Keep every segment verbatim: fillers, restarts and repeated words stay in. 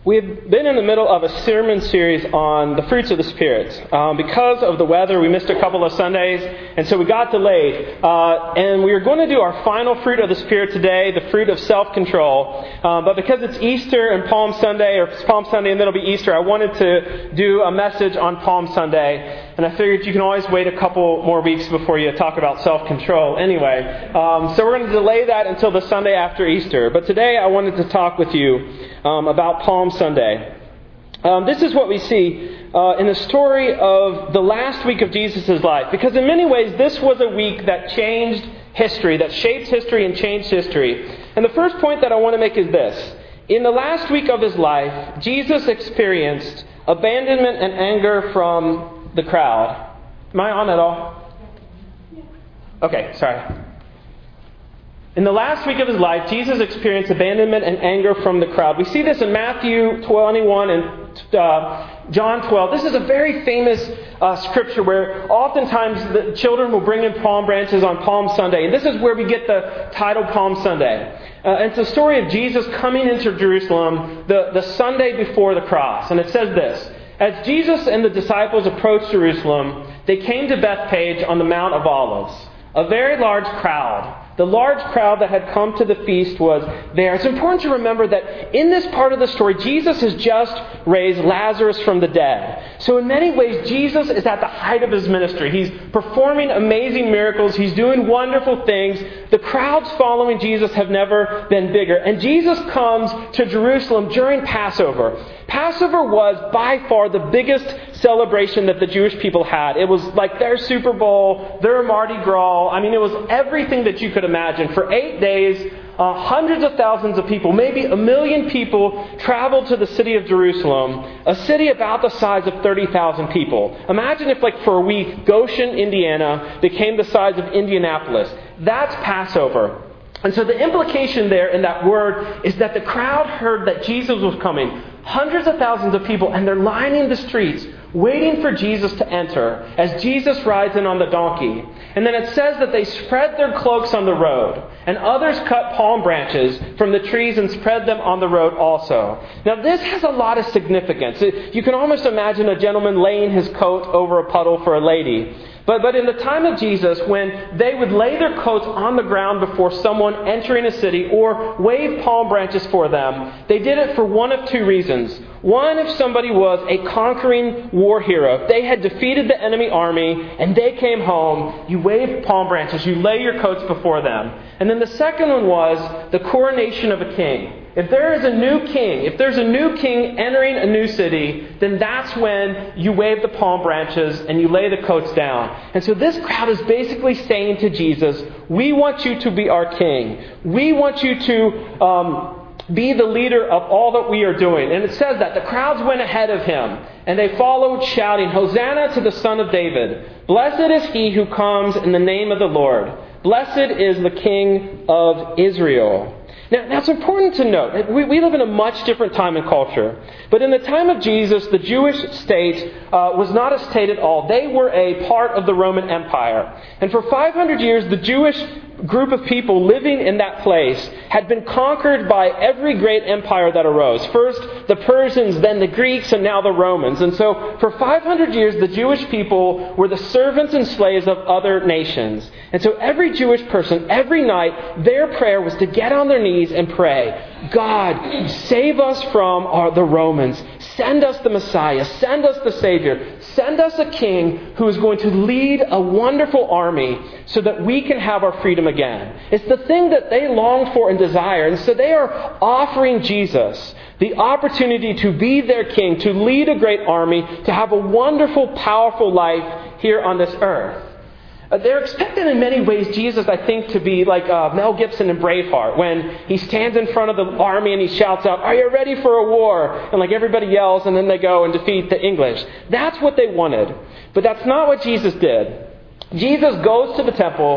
We've been in the middle of a sermon series on the fruits of the Spirit. Um, because of the weather, we missed a couple of Sundays, and so we got delayed. Uh, and we are going to do our final fruit of the Spirit today, the fruit of self-control. Um, but because it's Easter and Palm Sunday, or it's Palm Sunday and then it'll be Easter, I wanted to do a message on Palm Sunday. And I figured you can always wait a couple more weeks before you talk about self-control anyway. Um, so we're going to delay that until the Sunday after Easter. But today I wanted to talk with you um, about Palm Sunday. Um, this is what we see uh, in the story of the last week of Jesus' life. Because in many ways, this was a week that changed history, that shaped history and changed history. And the first point that I want to make is this. In the last week of his life, Jesus experienced abandonment and anger from the crowd. Am I on at all? Okay, sorry. In the last week of his life, Jesus experienced abandonment and anger from the crowd. We see this in Matthew twenty-one and uh, John twelve. This is a very famous uh, scripture where oftentimes the children will bring in palm branches on Palm Sunday. And this is where we get the title Palm Sunday. Uh, it's the story of Jesus coming into Jerusalem the, the Sunday before the cross. And it says this. As Jesus and the disciples approached Jerusalem, they came to Bethphage on the Mount of Olives. A very large crowd. The large crowd that had come to the feast was there. It's important to remember that in this part of the story, Jesus has just raised Lazarus from the dead. So in many ways, Jesus is at the height of his ministry. He's performing amazing miracles. He's doing wonderful things. The crowds following Jesus have never been bigger. And Jesus comes to Jerusalem during Passover. Passover was by far the biggest celebration that the Jewish people had. It was like their Super Bowl, their Mardi Gras. I mean, it was everything that you could imagine. For eight days, uh, hundreds of thousands of people, maybe a million people, traveled to the city of Jerusalem, a city about the size of thirty thousand people. Imagine if, like, for a week, Goshen, Indiana, became the size of Indianapolis. That's Passover. And so the implication there in that word is that the crowd heard that Jesus was coming. Hundreds of thousands of people, and they're lining the streets, waiting for Jesus to enter as Jesus rides in on the donkey. And then it says that they spread their cloaks on the road, and others cut palm branches from the trees and spread them on the road also. Now this has a lot of significance. You can almost imagine a gentleman laying his coat over a puddle for a lady. But but in the time of Jesus, when they would lay their coats on the ground before someone entering a city or wave palm branches for them, they did it for one of two reasons. One, if somebody was a conquering war hero, if they had defeated the enemy army and they came home, you wave palm branches, you lay your coats before them. And then the second one was the coronation of a king. If there is a new king, if there's a new king entering a new city, then that's when you wave the palm branches and you lay the coats down. And so this crowd is basically saying to Jesus, we want you to be our king. We want you to um, be the leader of all that we are doing. And it says that the crowds went ahead of him and they followed shouting, Hosanna to the Son of David. Blessed is he who comes in the name of the Lord. Blessed is the King of Israel. Now, now, it's important to note, we, we live in a much different time and culture. But in the time of Jesus, the Jewish state uh, was not a state at all. They were a part of the Roman Empire. And for five hundred years, the Jewish group of people living in that place had been conquered by every great empire that arose. First the Persians, then the Greeks, and now the Romans. And so for five hundred years, the Jewish people were the servants and slaves of other nations. And so every Jewish person, every night, their prayer was to get on their knees and pray, God, save us from our, the Romans. Send us the Messiah. Send us the Savior. Send us a king who is going to lead a wonderful army so that we can have our freedom again. It's the thing that they long for and desire. And so they are offering Jesus the opportunity to be their king, to lead a great army, to have a wonderful, powerful life here on this earth. Uh, they're expected in many ways, Jesus, I think, to be like uh, Mel Gibson in Braveheart, when he stands in front of the army and he shouts out, are you ready for a war? And like everybody yells and then they go and defeat the English. That's what they wanted. But that's not what Jesus did. Jesus goes to the temple.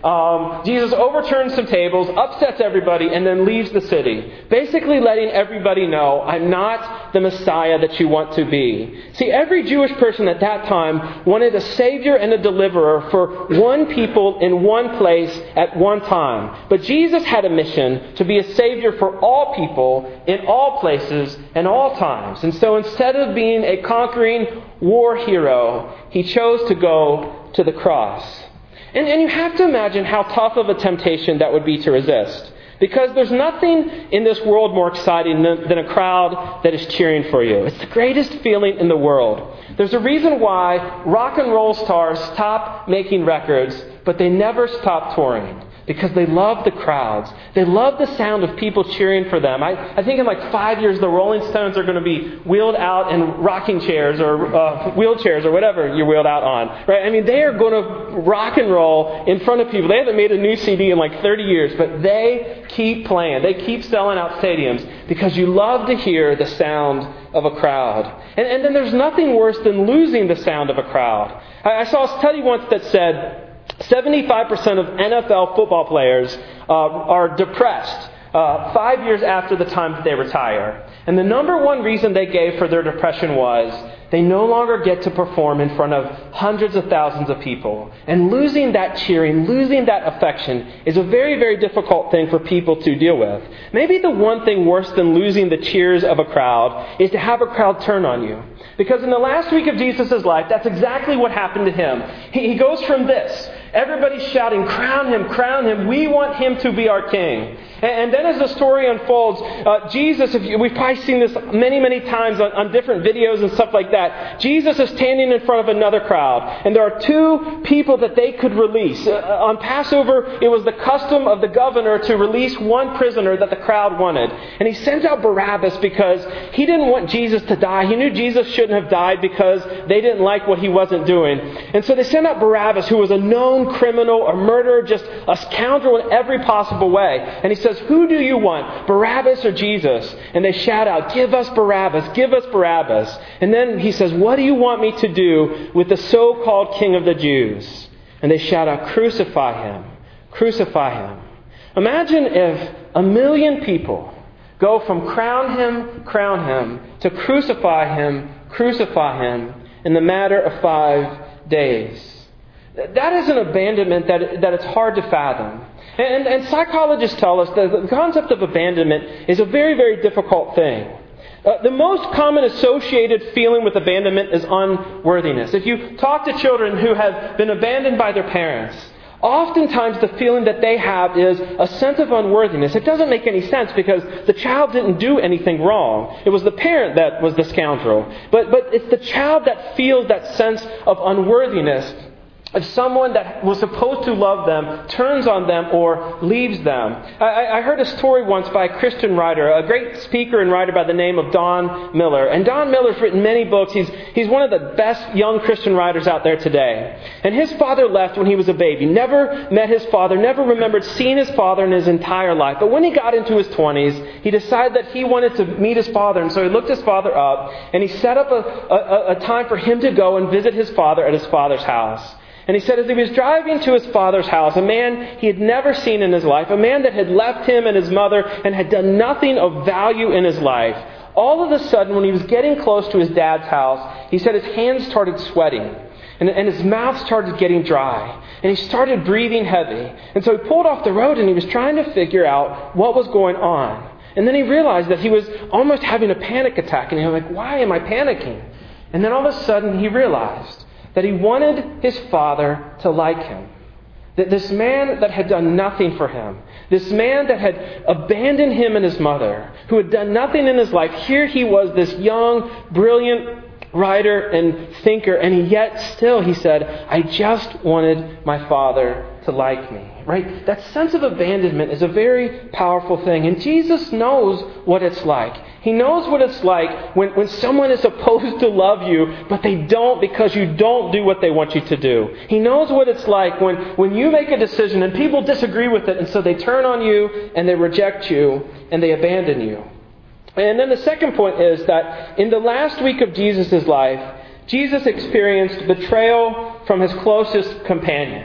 Um, Jesus overturns some tables, upsets everybody, and then leaves the city. Basically letting everybody know, I'm not the Messiah that you want to be. See, every Jewish person at that time wanted a Savior and a deliverer for one people in one place at one time. But Jesus had a mission to be a Savior for all people in all places and all times. And so instead of being a conquering war hero, he chose to go to the cross. And, and you have to imagine how tough of a temptation that would be to resist. Because there's nothing in this world more exciting than, than a crowd that is cheering for you. It's the greatest feeling in the world. There's a reason why rock and roll stars stop making records, but they never stop touring. Because they love the crowds. They love the sound of people cheering for them. I, I think in like five years, the Rolling Stones are going to be wheeled out in rocking chairs or uh, wheelchairs or whatever you're wheeled out on. Right? I mean, they are going to rock and roll in front of people. They haven't made a new C D in like thirty years, but they keep playing. They keep selling out stadiums because you love to hear the sound of a crowd. And, and then there's nothing worse than losing the sound of a crowd. I, I saw a study once that said seventy-five percent of N F L football players uh, are depressed uh, five years after the time that they retire. And the number one reason they gave for their depression was they no longer get to perform in front of hundreds of thousands of people. And losing that cheering, losing that affection is a very, very difficult thing for people to deal with. Maybe the one thing worse than losing the cheers of a crowd is to have a crowd turn on you. Because in the last week of Jesus' life, that's exactly what happened to him. He, he goes from this. Everybody's shouting, crown him, crown him. We want him to be our king. And, and then as the story unfolds, uh, Jesus, if you, we've probably seen this many, many times on, on different videos and stuff like that. Jesus is standing in front of another crowd. And there are two people that they could release. Uh, on Passover, it was the custom of the governor to release one prisoner that the crowd wanted. And he sent out Barabbas because he didn't want Jesus to die. He knew Jesus shouldn't have died because they didn't like what he wasn't doing. And so they sent out Barabbas, who was a known criminal, a murderer, just a scoundrel in every possible way. And he says, who do you want, Barabbas or Jesus? And they shout out, give us Barabbas, give us Barabbas. And then he says, what do you want me to do with the so-called king of the Jews? And they shout out, crucify him, crucify him. Imagine if a million people go from crown him, crown him, to crucify him, crucify him in the matter of five days. That is an abandonment that, that it's hard to fathom. And, and psychologists tell us that the concept of abandonment is a very, very difficult thing. Uh, the most common associated feeling with abandonment is unworthiness. If you talk to children who have been abandoned by their parents, oftentimes the feeling that they have is a sense of unworthiness. It doesn't make any sense because the child didn't do anything wrong. It was the parent that was the scoundrel. But, but it's the child that feels that sense of unworthiness if someone that was supposed to love them turns on them or leaves them. I, I heard a story once by a Christian writer, a great speaker and writer by the name of Don Miller. And Don Miller's written many books. He's, he's one of the best young Christian writers out there today. And his father left when he was a baby. Never met his father, never remembered seeing his father in his entire life. But when he got into his twenties, he decided that he wanted to meet his father. And so he looked his father up and he set up a, a, a time for him to go and visit his father at his father's house. And he said as he was driving to his father's house, a man he had never seen in his life, a man that had left him and his mother and had done nothing of value in his life, all of a sudden when he was getting close to his dad's house, he said his hands started sweating and, and his mouth started getting dry and he started breathing heavy. And so he pulled off the road and he was trying to figure out what was going on. And then he realized that he was almost having a panic attack and he was like, why am I panicking? And then all of a sudden he realized that he wanted his father to like him. That this man that had done nothing for him, this man that had abandoned him and his mother, who had done nothing in his life, here he was, this young, brilliant writer and thinker, and yet still he said, I just wanted my father to like me. Right? That sense of abandonment is a very powerful thing. And Jesus knows what it's like. He knows what it's like when, when someone is supposed to love you, but they don't because you don't do what they want you to do. He knows what it's like when, when you make a decision and people disagree with it, and so they turn on you and they reject you and they abandon you. And then the second point is that in the last week of Jesus' life, Jesus experienced betrayal from his closest companions.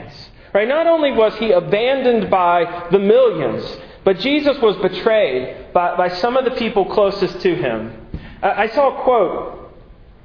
Right? Not only was he abandoned by the millions, but Jesus was betrayed by, by some of the people closest to him. I, I saw a quote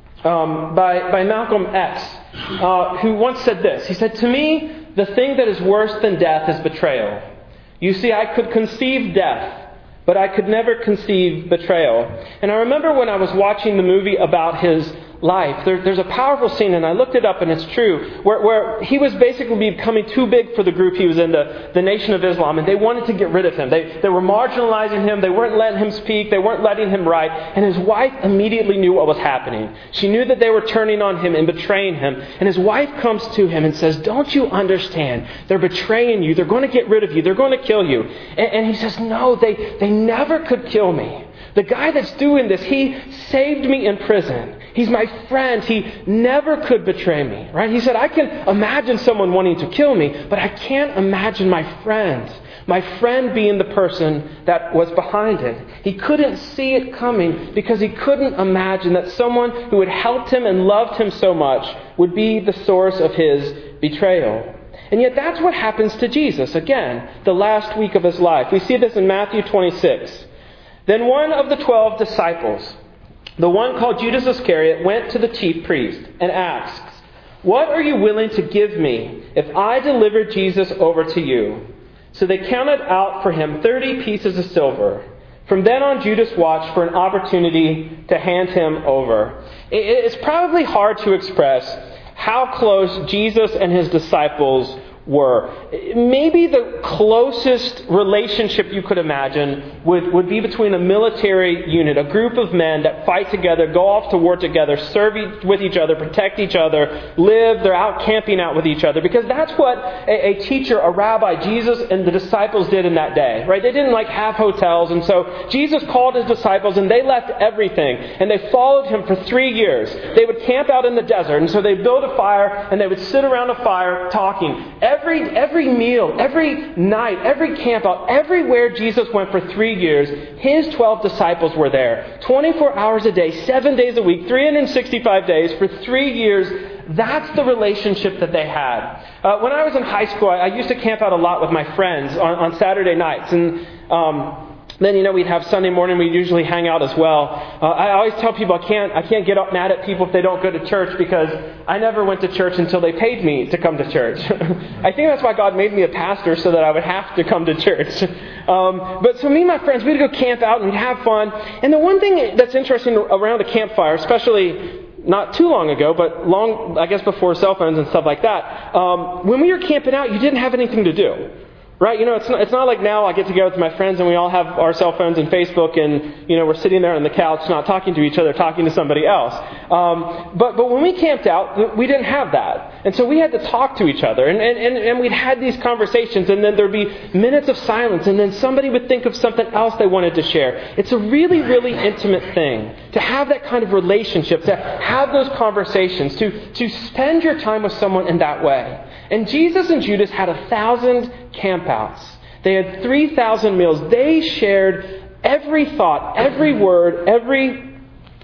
um, by, by Malcolm X, uh, who once said this. He said, "To me, the thing that is worse than death is betrayal. You see, I could conceive death, but I could never conceive betrayal." And I remember when I was watching the movie about his life, there, there's a powerful scene, and I looked it up and it's true, where, where he was basically becoming too big for the group he was in, the, the Nation of Islam, and they wanted to get rid of him. They, they were marginalizing him, they weren't letting him speak, they weren't letting him write, and his wife immediately knew what was happening. She knew that they were turning on him and betraying him, and his wife comes to him and says, "Don't you understand? They're betraying you, they're going to get rid of you, they're going to kill you." And, and he says, "No, they, they never could kill me. The guy that's doing this, he saved me in prison. He's my friend. He never could betray me." Right? He said, "I can imagine someone wanting to kill me, but I can't imagine my friend. My friend being the person that was behind it." He couldn't see it coming because he couldn't imagine that someone who had helped him and loved him so much would be the source of his betrayal. And yet that's what happens to Jesus. Again, the last week of his life. We see this in Matthew twenty-six. "Then one of the twelve disciples, the one called Judas Iscariot, went to the chief priest and asked, 'What are you willing to give me if I deliver Jesus over to you?' So they counted out for him thirty pieces of silver. From then on, Judas watched for an opportunity to hand him over." It's probably hard to express how close Jesus and his disciples were. Maybe the closest relationship you could imagine would, would be between a military unit, a group of men that fight together, go off to war together, serve each, with each other, protect each other, live, they're out camping out with each other. Because that's what a, a teacher, a rabbi, Jesus and the disciples did in that day. Right? They didn't like have hotels, and so Jesus called his disciples and they left everything and they followed him for three years. They would camp out in the desert, and so they'd build a fire and they would sit around a fire talking. Every, every meal, every night, every camp out, everywhere Jesus went for three years, his twelve disciples were there. twenty-four hours a day, seven days a week, three hundred sixty-five days, for three years. That's the relationship that they had. Uh, when I was in high school, I, I used to camp out a lot with my friends on, on Saturday nights. And um, then, you know, we'd have Sunday morning, we'd usually hang out as well. Uh, I always tell people I can't I can't get up mad at people if they don't go to church, because I never went to church until they paid me to come to church. I think that's why God made me a pastor, so that I would have to come to church. Um, but so me and my friends, we'd go camp out and we'd have fun. And the one thing that's interesting around a campfire, especially not too long ago, but long, I guess before cell phones and stuff like that, um, when we were camping out, you didn't have anything to do. Right? You know, it's not, it's not like now I get together with my friends and we all have our cell phones and Facebook, and, you know, we're sitting there on the couch not talking to each other, talking to somebody else. Um, but, but when we camped out, we didn't have that. And so we had to talk to each other. And, and, and, and we'd had these conversations, and then there'd be minutes of silence, and then somebody would think of something else they wanted to share. It's a really, really intimate thing to have that kind of relationship, to have those conversations, to, to spend your time with someone in that way. And Jesus and Judas had a thousand campouts. They had three thousand meals. They shared every thought, every word, every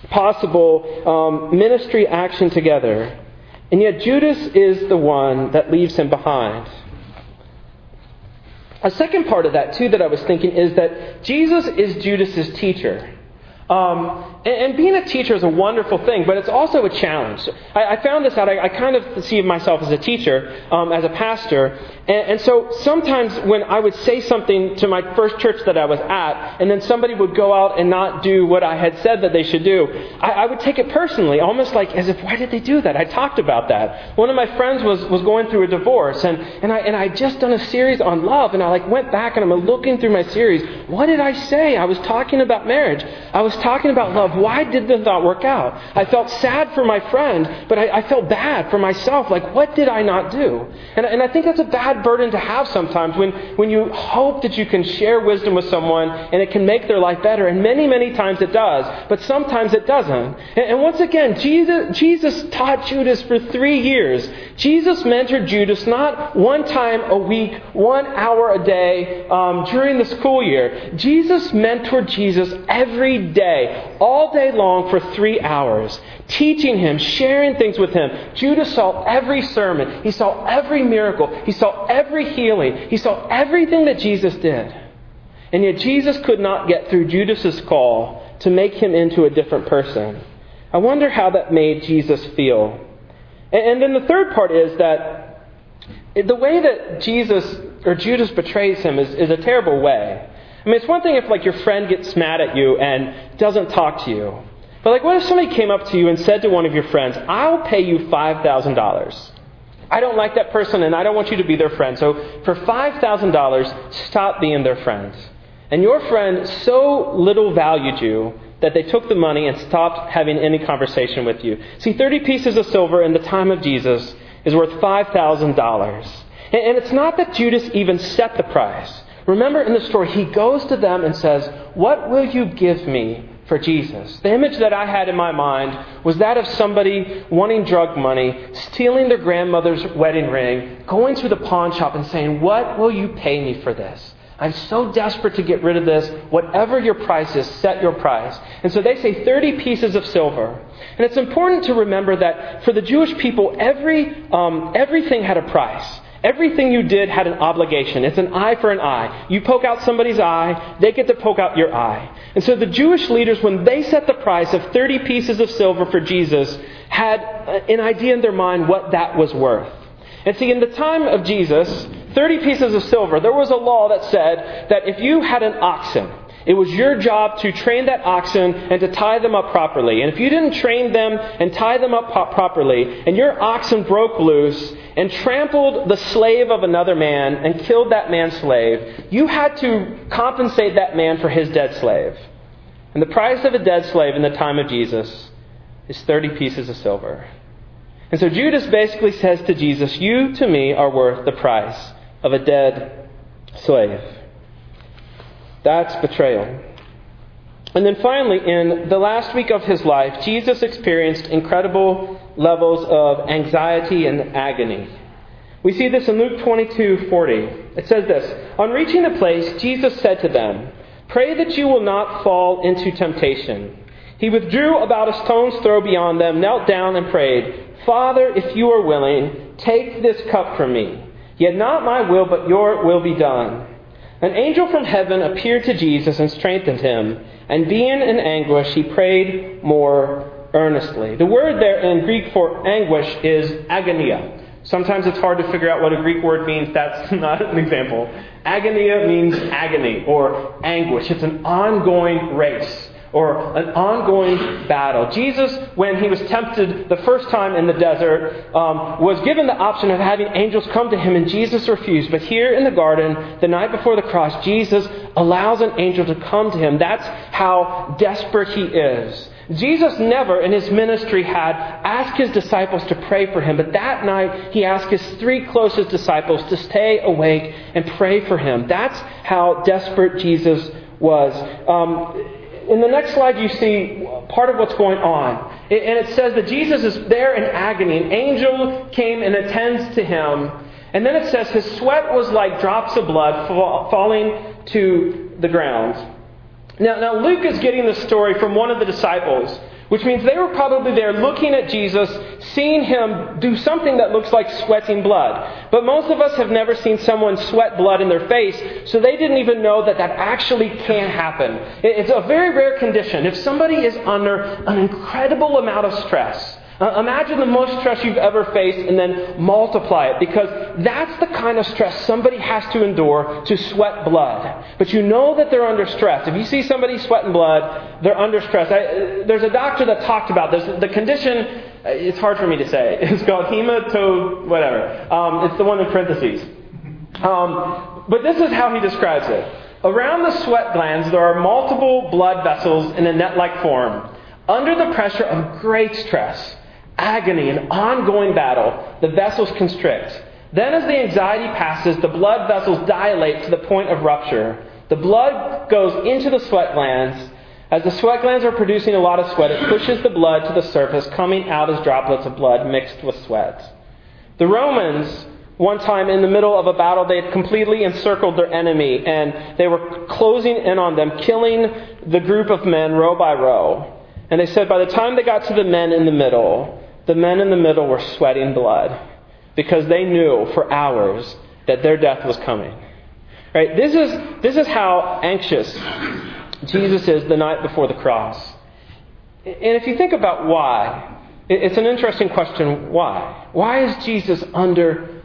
possible um, ministry action together. And yet Judas is the one that leaves him behind. A second part of that, too, that I was thinking is that Jesus is Judas's teacher. Um, and, and being a teacher is a wonderful thing, but it's also a challenge. I, I found this out. I, I kind of see myself as a teacher, um, as a pastor. And, and so sometimes when I would say something to my first church that I was at, and then somebody would go out and not do what I had said that they should do, I, I would take it personally, almost like as if, why did they do that? I talked about that. One of my friends was, was going through a divorce, and, and I and I just done a series on love, and I like went back and I'm looking through my series. What did I say? I was talking about marriage. I was talking about love. Why did this not work out? I felt sad for my friend, but I, I felt bad for myself. Like, what did I not do? And, and I think that's a bad burden to have sometimes, when, when you hope that you can share wisdom with someone and it can make their life better. And many, many times it does, but sometimes it doesn't. And, and once again, Jesus, Jesus taught Judas for three years. Jesus mentored Judas not one time a week, one hour a day um, during the school year. Jesus mentored Jesus every day. day, all day long for three hours, teaching him, sharing things with him. Judas saw every sermon. He saw every miracle. He saw every healing. He saw everything that Jesus did. And yet Jesus could not get through Judas's call to make him into a different person. I wonder how that made Jesus feel. And then the third part is that the way that Jesus or Judas betrays him is, is a terrible way. I mean, it's one thing if like your friend gets mad at you and doesn't talk to you. But like what if somebody came up to you and said to one of your friends, I'll pay you five thousand dollars. I don't like that person and I don't want you to be their friend. So for five thousand dollars, stop being their friend. And your friend so little valued you that they took the money and stopped having any conversation with you. See, thirty pieces of silver in the time of Jesus is worth five thousand dollars. And it's not that Judas even set the price. Remember in the story, he goes to them and says, what will you give me for Jesus? The image that I had in my mind was that of somebody wanting drug money, stealing their grandmother's wedding ring, going to the pawn shop and saying, what will you pay me for this? I'm so desperate to get rid of this. Whatever your price is, set your price. And so they say thirty pieces of silver. And it's important to remember that for the Jewish people, every um, everything had a price. Everything you did had an obligation. It's an eye for an eye. You poke out somebody's eye, they get to poke out your eye. And so the Jewish leaders, when they set the price of thirty pieces of silver for Jesus, had an idea in their mind what that was worth. And see, in the time of Jesus, thirty pieces of silver, there was a law that said that if you had an oxen, it was your job to train that oxen and to tie them up properly. And if you didn't train them and tie them up properly, and your oxen broke loose and trampled the slave of another man and killed that man's slave, you had to compensate that man for his dead slave. And the price of a dead slave in the time of Jesus is thirty pieces of silver. And so Judas basically says to Jesus, you to me are worth the price of a dead slave. That's betrayal. And then finally, in the last week of his life, Jesus experienced incredible levels of anxiety and agony. We see this in Luke twenty-two forty. It says this, on reaching the place, Jesus said to them, pray that you will not fall into temptation. He withdrew about a stone's throw beyond them, knelt down and prayed, Father, if you are willing, take this cup from me. Yet not my will, but your will be done. An angel from heaven appeared to Jesus and strengthened him. And being in anguish, he prayed more earnestly. The word there in Greek for anguish is agonia. Sometimes it's hard to figure out what a Greek word means. That's not an example. Agonia means agony or anguish. It's an ongoing race or an ongoing battle. Jesus, when he was tempted the first time in the desert, um, was given the option of having angels come to him, and Jesus refused. But here in the garden, the night before the cross, Jesus allows an angel to come to him. That's how desperate he is. Jesus never in his ministry had asked his disciples to pray for him, but that night he asked his three closest disciples to stay awake and pray for him. That's how desperate Jesus was. Um, In the next slide, you see part of what's going on. And it says that Jesus is there in agony. An angel came and attends to him. And then it says his sweat was like drops of blood falling to the ground. Now, now Luke is getting the story from one of the disciples, which means they were probably there looking at Jesus, seeing him do something that looks like sweating blood. But most of us have never seen someone sweat blood in their face, so they didn't even know that that actually can happen. It's a very rare condition. If somebody is under an incredible amount of stress, Uh, imagine the most stress you've ever faced and then multiply it, because that's the kind of stress somebody has to endure to sweat blood. But you know that they're under stress. If you see somebody sweating blood, they're under stress. I, there's a doctor that talked about this. The condition, it's hard for me to say. It's called hemato whatever. Um, it's the one in parentheses. Um, but this is how he describes it. Around the sweat glands, there are multiple blood vessels in a net-like form. Under the pressure of great stress, agony, and ongoing battle, the vessels constrict. Then as the anxiety passes, the blood vessels dilate to the point of rupture. The blood goes into the sweat glands. As the sweat glands are producing a lot of sweat, it pushes the blood to the surface, coming out as droplets of blood mixed with sweat. The Romans One time in the middle of a battle, they had completely encircled their enemy, and they were closing in on them, killing the group of men row by row. And they said by the time they got to the men in the middle, the men in the middle were sweating blood because they knew for hours that their death was coming. Right? This is, this is how anxious Jesus is the night before the cross. And if you think about why, it's an interesting question. Why? Why is Jesus under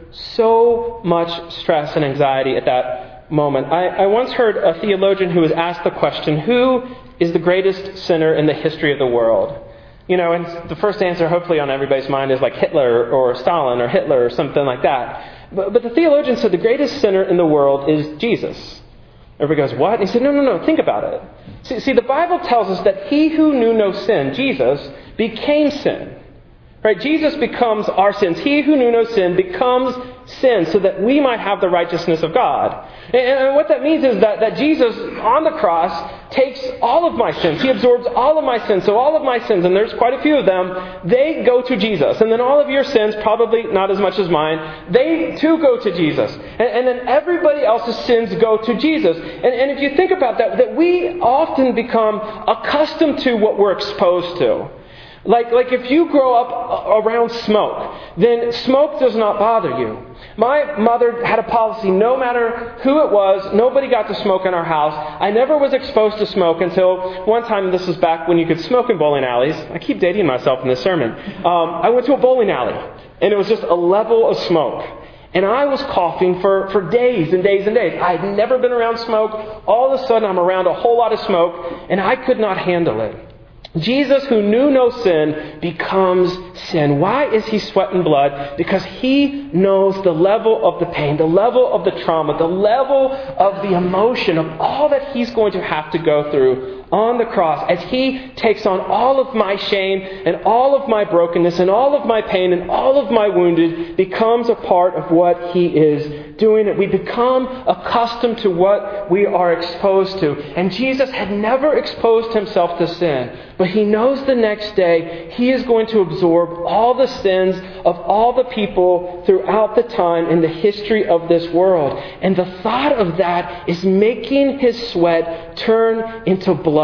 so much stress and anxiety at that moment? I, I once heard a theologian who was asked the question, who is the greatest sinner in the history of the world? You know, and the first answer hopefully on everybody's mind is like Hitler or Stalin or Hitler or something like that. But, but the theologian said the greatest sinner in the world is Jesus. Everybody goes, what? And he said, no, no, no, think about it. See, see, the Bible tells us that he who knew no sin, Jesus, became sin. Right? Jesus becomes our sins. He who knew no sin becomes sin so that we might have the righteousness of God. And, and what that means is that, that Jesus on the cross takes all of my sins. He absorbs all of my sins. So all of my sins, and there's quite a few of them, they go to Jesus. And then all of your sins, probably not as much as mine, they too go to Jesus. And, and then everybody else's sins go to Jesus. And, and if you think about that, that we often become accustomed to what we're exposed to. Like, like if you grow up around smoke, then smoke does not bother you. My mother had a policy, no matter who it was, nobody got to smoke in our house. I never was exposed to smoke until one time, this was back when you could smoke in bowling alleys. I keep dating myself in this sermon. Um, I went to a bowling alley, and it was just a level of smoke. And I was coughing for, for days and days and days. I had never been around smoke. All of a sudden, I'm around a whole lot of smoke, and I could not handle it. Jesus, who knew no sin, becomes sin. Why is he sweating blood? Because he knows the level of the pain, the level of the trauma, the level of the emotion of all that he's going to have to go through on the cross as he takes on all of my shame and all of my brokenness and all of my pain and all of my wounded becomes a part of what he is doing. It. We become accustomed to what we are exposed to. And Jesus had never exposed himself to sin. But he knows the next day he is going to absorb all the sins of all the people throughout the time in the history of this world. And the thought of that is making his sweat turn into blood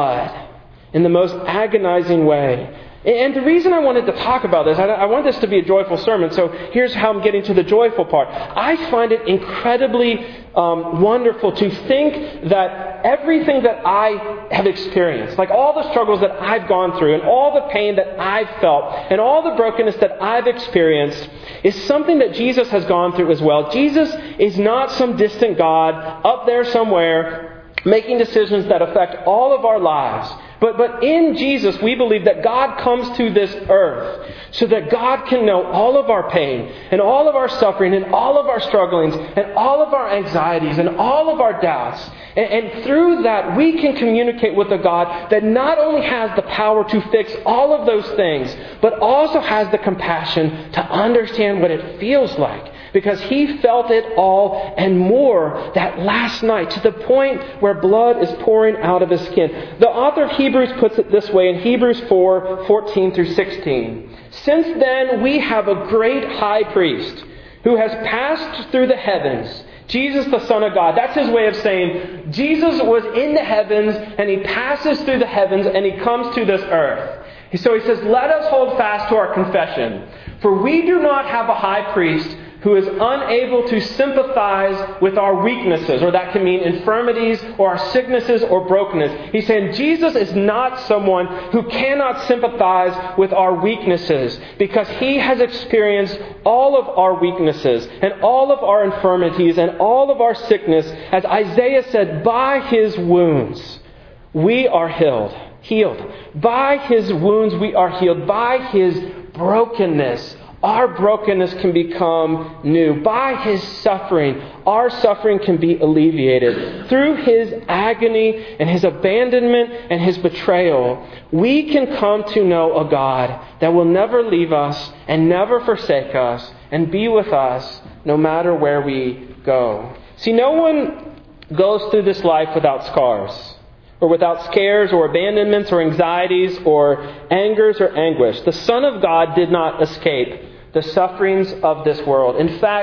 in the most agonizing way. And the reason I wanted to talk about this, I want this to be a joyful sermon, so here's how I'm getting to the joyful part. I find it incredibly um, wonderful to think that everything that I have experienced, like all the struggles that I've gone through and all the pain that I've felt and all the brokenness that I've experienced is something that Jesus has gone through as well. Jesus is not some distant God up there somewhere making decisions that affect all of our lives. But, but in Jesus, we believe that God comes to this earth so that God can know all of our pain and all of our suffering and all of our strugglings and all of our anxieties and all of our doubts. And, and through that, we can communicate with a God that not only has the power to fix all of those things, but also has the compassion to understand what it feels like. Because he felt it all and more that last night to the point where blood is pouring out of his skin. The author of Hebrews puts it this way in Hebrews four, fourteen through sixteen. Since then we have a great high priest who has passed through the heavens, Jesus the Son of God. That's his way of saying Jesus was in the heavens and he passes through the heavens and he comes to this earth. So he says, let us hold fast to our confession. For we do not have a high priest who is unable to sympathize with our weaknesses, or that can mean infirmities or our sicknesses or brokenness. He's saying Jesus is not someone who cannot sympathize with our weaknesses because he has experienced all of our weaknesses and all of our infirmities and all of our sickness. As Isaiah said, by his wounds we are healed. Healed. By his wounds we are healed. By his brokenness our brokenness can become new. By his suffering, our suffering can be alleviated. Through his agony and his abandonment and his betrayal, we can come to know a God that will never leave us and never forsake us and be with us no matter where we go. See, no one goes through this life without scars, or without scares or abandonments or anxieties or angers or anguish. The Son of God did not escape the sufferings of this world. In fact,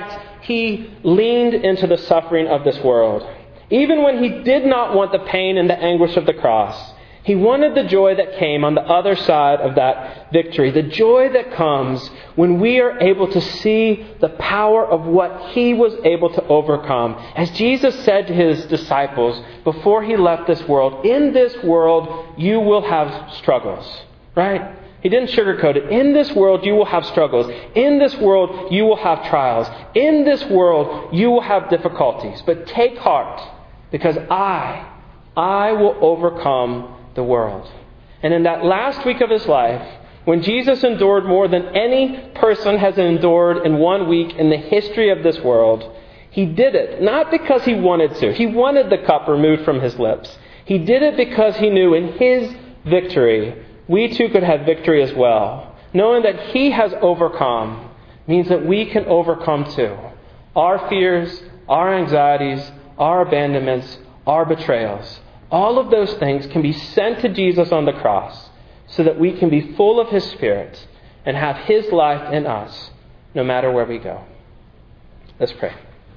he leaned into the suffering of this world. Even when he did not want the pain and the anguish of the cross, he wanted the joy that came on the other side of that victory. The joy that comes when we are able to see the power of what he was able to overcome. As Jesus said to his disciples before he left this world, in this world you will have struggles. Right? He didn't sugarcoat it. In this world you will have struggles. In this world you will have trials. In this world you will have difficulties. But take heart, because I, I will overcome the world. And in that last week of his life, when Jesus endured more than any person has endured in one week in the history of this world, he did it not because he wanted to. He wanted the cup removed from his lips. He did it because he knew in his victory, we too could have victory as well. Knowing that he has overcome means that we can overcome too. Our fears, our anxieties, our abandonments, our betrayals. All of those things can be sent to Jesus on the cross so that we can be full of his Spirit and have his life in us no matter where we go. Let's pray.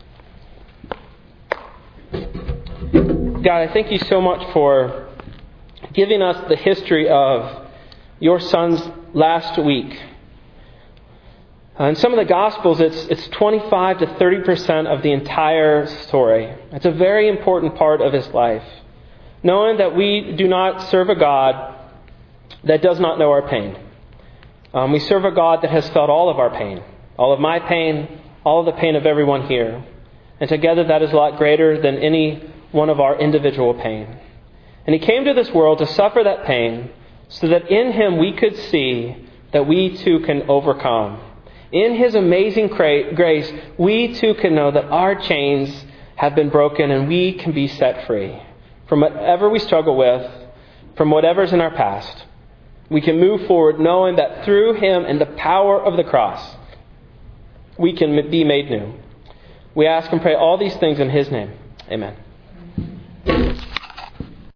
God, I thank you so much for giving us the history of your Son's last week. Uh, in some of the Gospels, it's it's twenty-five to thirty percent of the entire story. It's a very important part of his life. Knowing that we do not serve a God that does not know our pain. Um, we serve a God that has felt all of our pain. All of my pain, all of the pain of everyone here. And together that is a lot greater than any one of our individual pain. And he came to this world to suffer that pain so that in him we could see that we too can overcome. In his amazing grace, we too can know that our chains have been broken and we can be set free. From whatever we struggle with, from whatever's in our past, we can move forward knowing that through him and the power of the cross, we can be made new. We ask and pray all these things in his name. Amen.